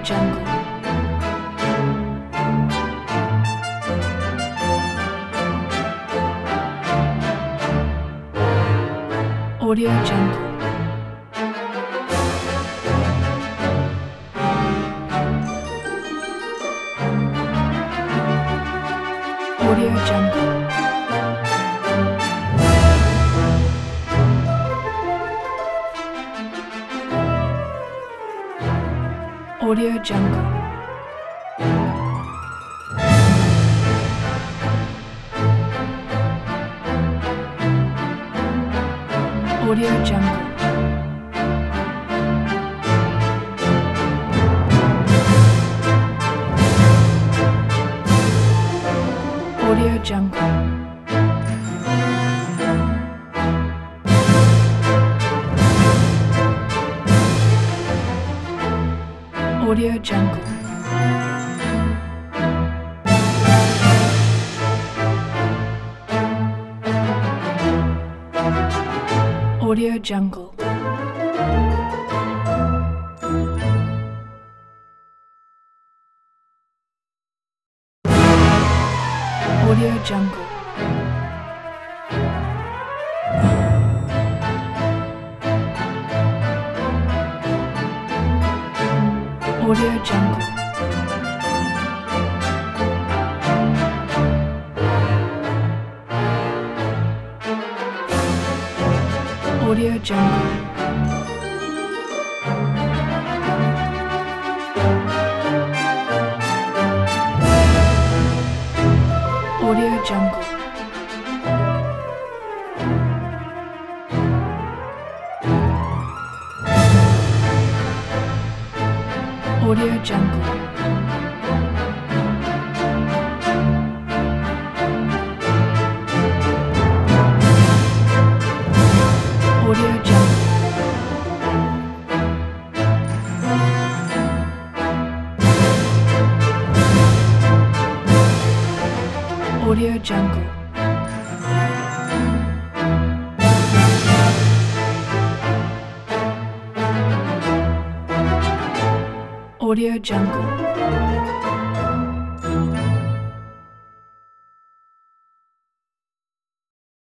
Jungle. Audio Jungle. Audio Jungle. Audio Jungle. Audio Jungle. Audio Jungle. Audio Jungle. Audio Jungle. Audio Jungle. Audio Jungle. Audio Jungle. Audio Jungle. Audio Jungle. Audio Jungle. Audio Jungle. Audio Jungle.